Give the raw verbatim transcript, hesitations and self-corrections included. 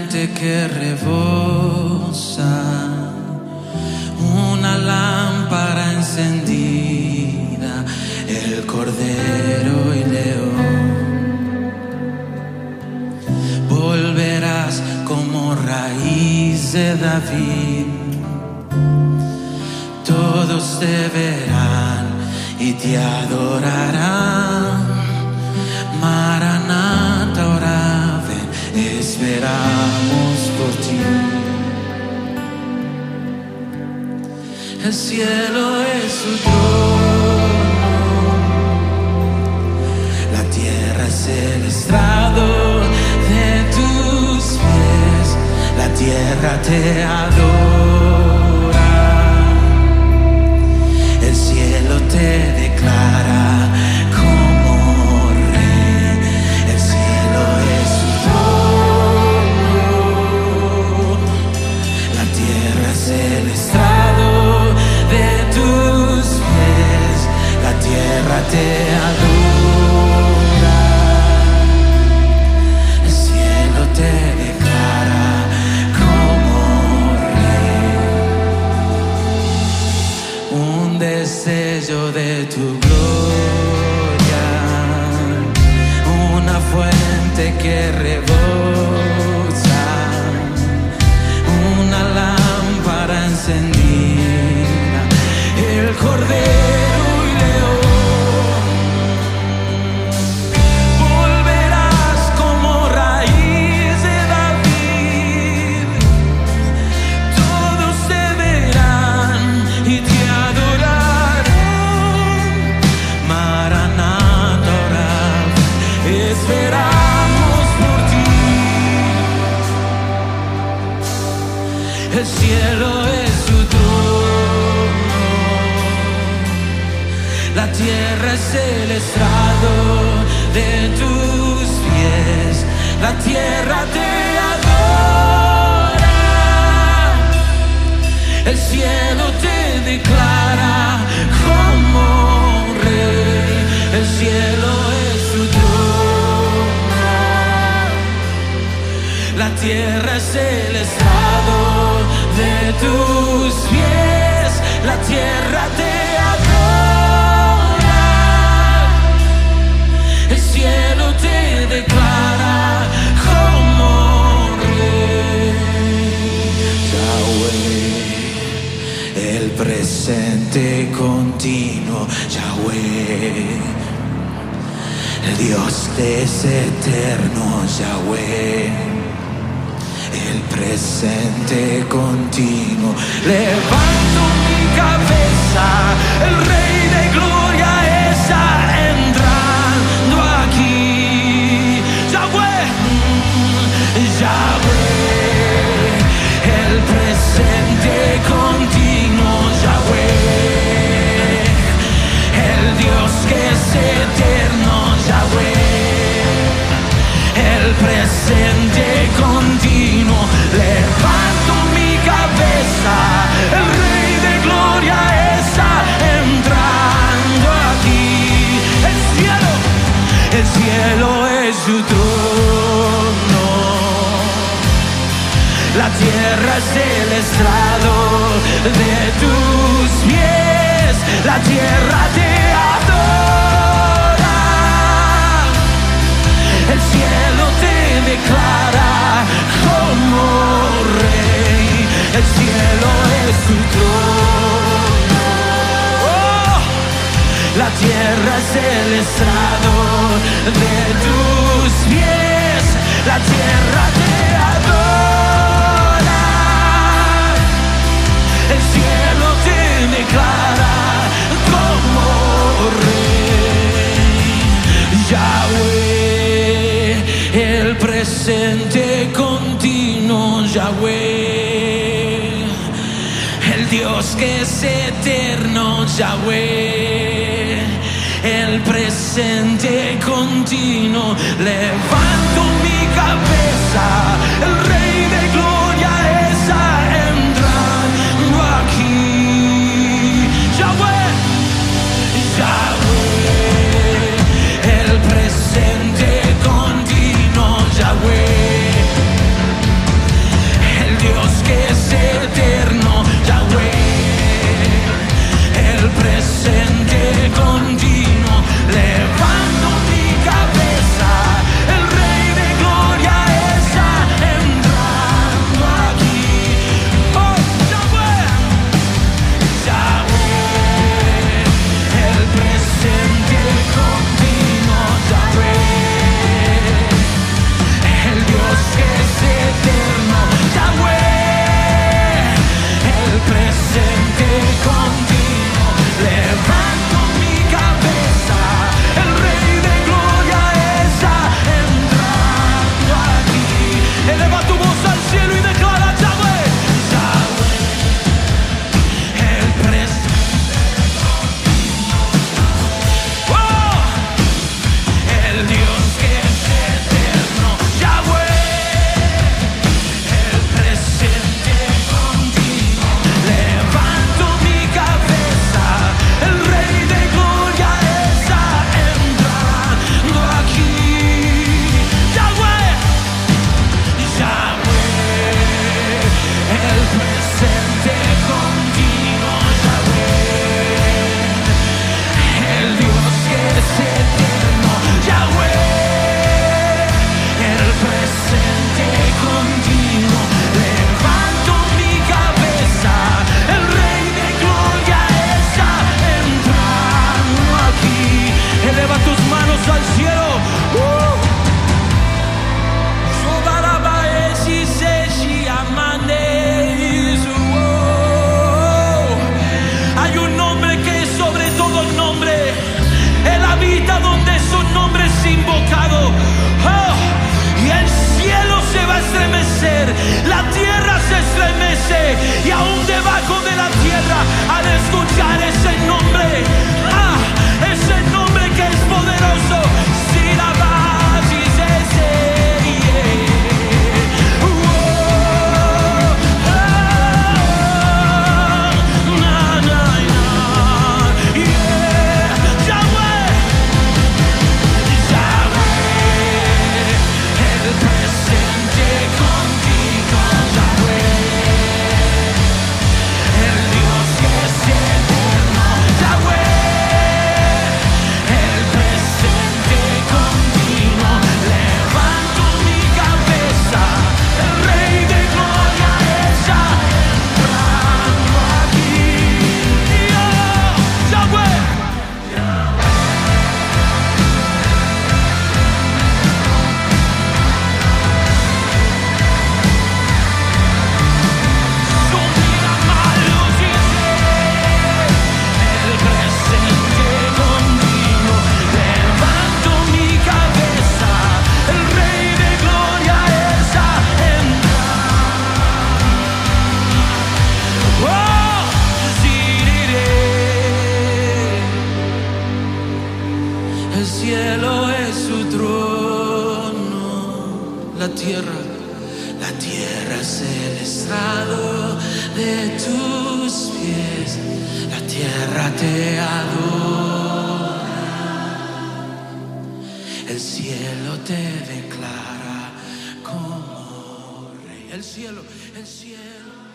fuente que rebosa, una lámpara encendida, el Cordero y León. Volverás como raíz de David, todos te verán y te adorarán. Maranata, ora ven, esperamos por ti. El cielo es su trono, la tierra es el estrado de tus pies, la tierra te adora, el cielo te declara como rey, el cielo es su trono, la tierra es el estrado de tus pies, la tierra te adora, el cielo te declara como rey. Un destello de tu gloria, una fuente que rebosa, una lámpara encendida, el Cordero y León. Volverás como raíz de David, todos te verán y te adorarán. Maranata, ora ven, esperamos por ti. El cielo es su trono, la tierra es el estrado de tus pies, la tierra te adora, el cielo te declara como rey, el cielo es su trono, la tierra es el estrado de tus pies, la tierra te adora, el cielo te declara como rey. Yahweh, el presente continuo, Yahweh, el Dios que es eterno, Yahweh, el presente continuo. Levanto mi cabeza, el Rey de Gloria está entrando aquí. Yahweh, Yahweh, el presente continuo, Yahweh, el Dios que es eterno, Yahweh, el presente continuo. Levanto mi cabeza, el Rey de Gloria está entrando aquí. El cielo, el cielo es su trono, la tierra es el estrado de tus pies, la tierra te adora, el cielo te declara como rey, el cielo es su trono, oh, la tierra es el estrado de tus pies, la tierra te adora, el cielo te declara como rey. Yahweh, el presente continuo, Yahweh, el Dios que es eterno, Yahweh, el presente continuo. Levanto mi cabeza, el Rey de Gloria está entrando aquí. Yahweh, Yahweh, el presente continuo, Yahweh, La tierra se estremece y aún debajo de la tierra, al escuchar ese nombre, ah, ese nombre que es poderoso, si la vas y se el cielo es su trono, la tierra, la tierra es el estrado de tus pies, la tierra te adora, el cielo te declara como rey, el cielo, el cielo.